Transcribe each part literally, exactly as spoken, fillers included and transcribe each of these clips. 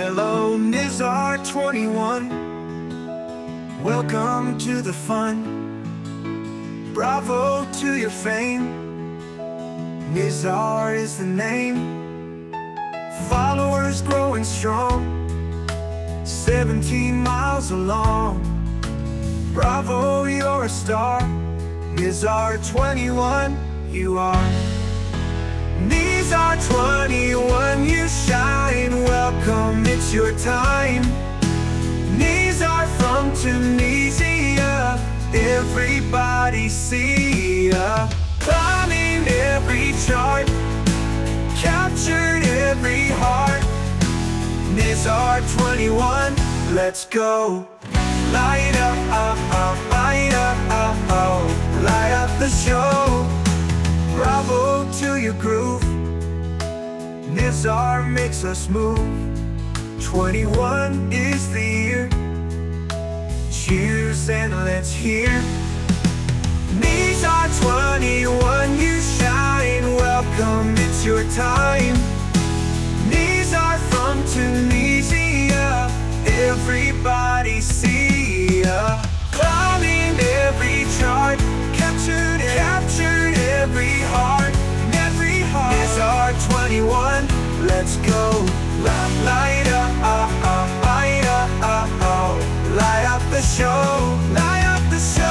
Hello, Nizar twenty-one. Welcome to the fun. Bravo to your fame. Nizar is the name. Followers growing strong, seventeen miles along. Bravo, you're a star. Nizar twenty-one, you are. Nizar twenty-one, you shine. Welcome, it's your time. Nizar from Tunisia, everybody see ya. Climbing every chart, captured every heart. Nizar twenty-one, let's go. Light up, up, up, light up, up, oh, light up the show. Bravo to your groove. Nizar makes us move. twenty-one is the year. Cheers and let's hear. Nizar twenty-one, you shine. Welcome, it's your time. Nizar from Tunisia, everybody see ya. Climbing every chart, captured, captured every heart, every heart. Nizar twenty-one, let's go. Light up, uh, uh, light up, uh, oh, light up the show, light up the show.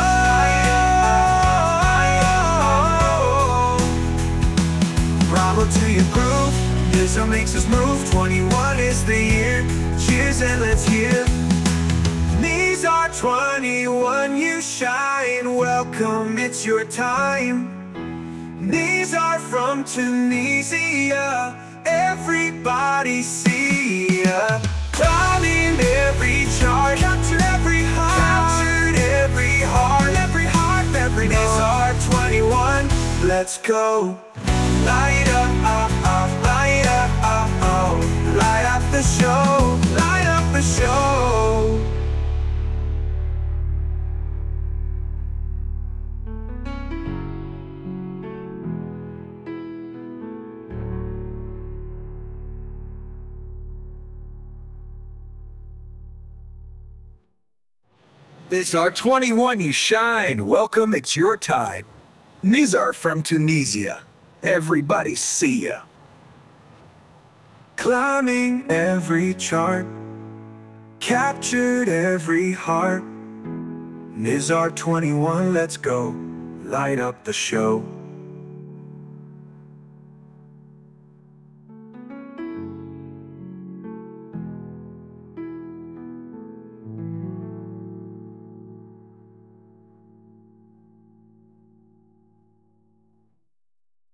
Bravo to your groove. Nizar makes us move. twenty-one is the year. Cheers and let's hear. Nizar twenty-one, you shine. Welcome, it's your time. Nizar from Tunisia, everybody see ya. Climbing every chart, captured every heart, captured every heart, every heart, every Nizar twenty-one, let's go. Light up, up, up, light up, up, oh, light up the show, light up the show. Nizar twenty-one, you shine. Welcome, it's your time. Nizar from Tunisia, everybody see ya. Climbing every chart, captured every heart. Nizar twenty-one, let's go. Light up the show.